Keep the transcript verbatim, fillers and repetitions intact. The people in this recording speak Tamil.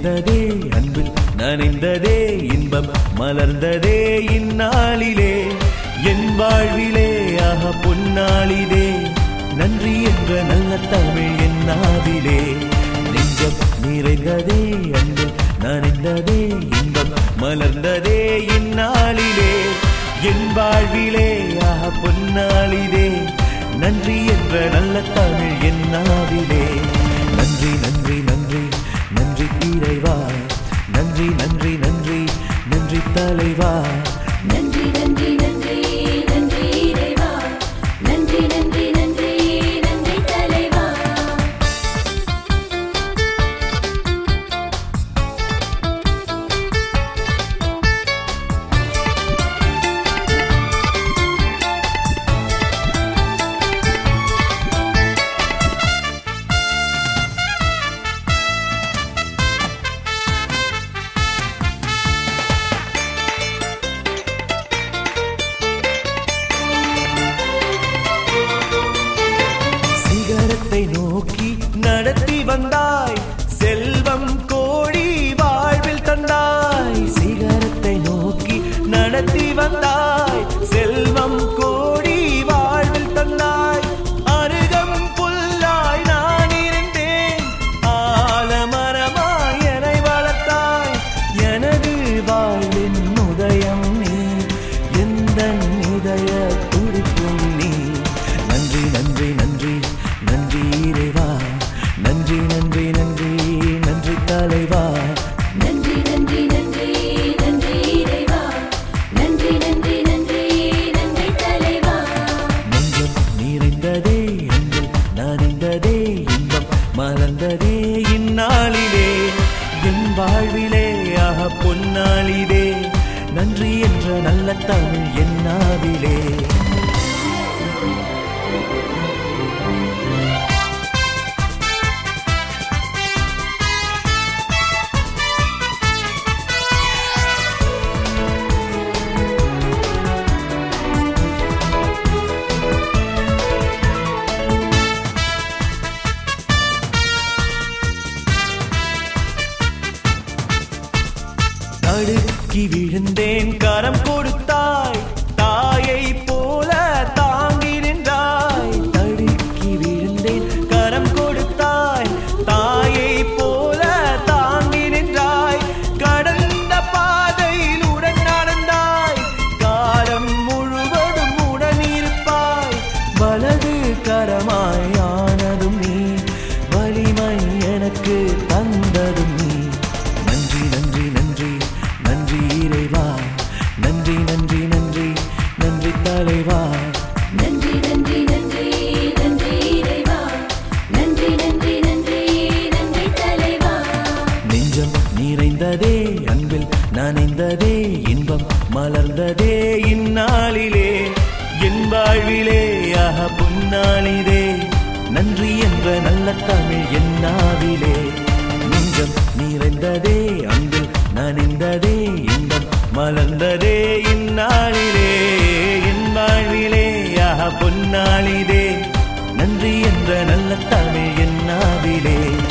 நிறைந்ததே அன்பில் நனைந்ததே இன்பம் மலர்ந்ததே இந்நாளிலே என் வாழ்விலே ஆக பொன்னாளிலே நன்றி என்ற நல்ல தமிழ் என் நாவிலே நெஞ்சம் நிறைந்ததே அன்பில் நனைந்ததே இன்பம் மலர்ந்ததே இந்நாளிலே என் வாழ்விலே ஆக பொன்னாளிலே நன்றி என்ற நல்ல தமிழ் என் நாவிலே நன்றி நன்றி நன்றி நன்றி இறைவா நன்றி நன்றி நன்றி நன்றி தலைவா நன்றி நன்றி நன்றி நன்றி இறைவா நன்றி நன்றி நன்றி நன்றி தலைவா நோக்கி நடத்தி வந்தாய் செல்வம் கோடி வாழ்வில் தந்தாய் சிகரத்தை நோக்கி நடத்தி வந்தாய் செல்வம் கோடி வாழ்வில் தந்தாய் அருகம் புல்லாய் நான் இருந்தேன் ஆலமரமாய் என்னை வளர்த்தாய் எனது வாழ்வின் உதயம் நீ எந்த இதய துடிப்பும் நீ நன்றி நன்றி நன்றி நன்றி இறைவா நன்றி நன்றி நன்றி நன்றி தலைவா நன்றி நன்றி நன்றி நன்றி இறைவா நன்றி நன்றி நன்றி நன்றி தலைவா நெஞ்சம் நிறைந்ததே எங்கள் நனைந்ததே இன்பம் மலர்ந்ததே இந்நாளிலே என் வாழ்விலே ஆக பொன்னாளிலே நன்றி என்ற நல்ல தமிழ் என் நாவிலே தடுக்கி விழுந்தேன் கரம் கொடுத்தாய் தாயை போல தாங்கி நின்றாய் தடுக்கி விழுந்தேன் கரம் கொடுத்தாய் தாயை போல தாங்கி நின்றாய் கடந்த பாதையில் உடன் நடந்தாய் காலம் முழுவதும் உடன் இருப்பாய் வலது கரமாய் ஆனதும் நீ வலிமை எனக்கு தந்ததும் நீ நன்றி நன்றி நன்றி நன்றி இறைவா நன்றி நன்றி நன்றி நன்றி தலைவா நன்றி நன்றி நன்றி நன்றி இறைவா நன்றி நன்றி நன்றி நன்றி தலைவா நெஞ்சம் நிறைந்ததே அன்பில் நனைந்ததே இன்பம் மலர்ந்ததே இந்நாளிலே என் வாழ்விலே ஆக பொன்னாளிலே நன்றி என்ற நல்ல தமிழ் என் நாவிலே நெஞ்சம் நிறைந்ததே அன்பில் நனைந்ததே இன்பம் மலர்ந்ததே இந்நாளிலே என் வாழ்விலே ஆக பொன்னாளிலே நன்றி என்ற நல்ல தமிழ் என் நாவிலே